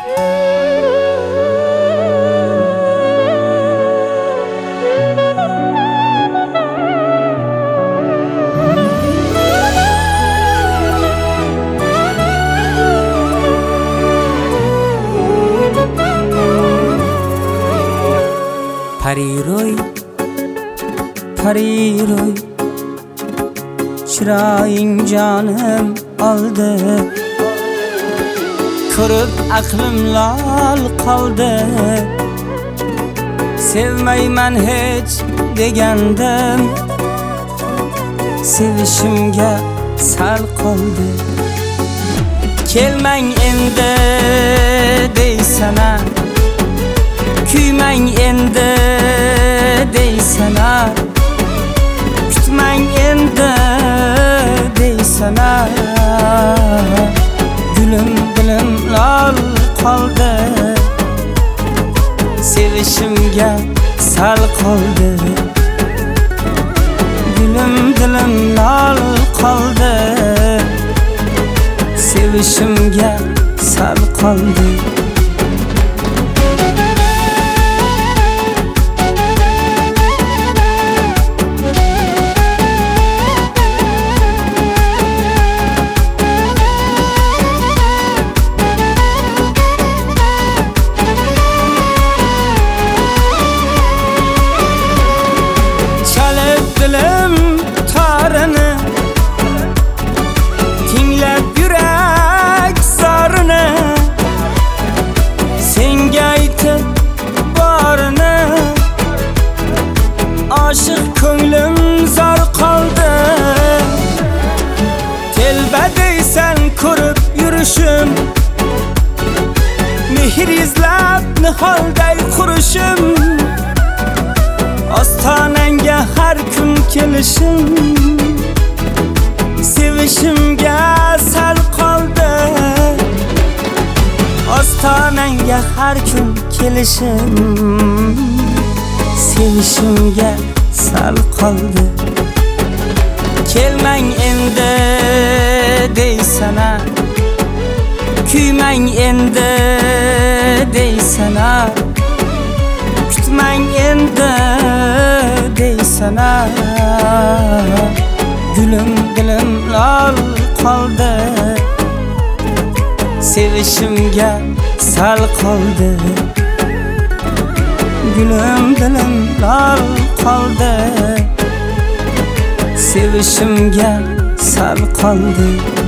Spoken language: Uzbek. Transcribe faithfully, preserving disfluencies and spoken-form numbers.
Pariroy, pariroy, chiroying jonim oldi, ko'rib aqlim lol qoldi. Sevmayman hech degandim, sevishimga sal qoldi. Kelmang endi deysana, kuymang endi deysana, kutmang endi deysana. Gülüm dilim lol qoldi, sevishimga sal qoldi. Gülüm dilim lol qoldi, sevishimga sal qoldi. Dilim tarını, tinglab yurak zarını, senga aytib borini, oshiq ko'nglim zor qoldi. Telba deysan ko'rib yurishim, mehr izlab niholday qurishim, ostonangga har kun kelishim, sevishimga sal qoldi. Ostonangga har kun kelishim, sevishimga sal qoldi. Kelmang endi deysana, kuymang endi deysana, kutmang endi deysana. Gülüm dilim lol qoldi, sevishimga sal qoldi. Gülüm dilim lol qoldi, sevishimga sal qoldi.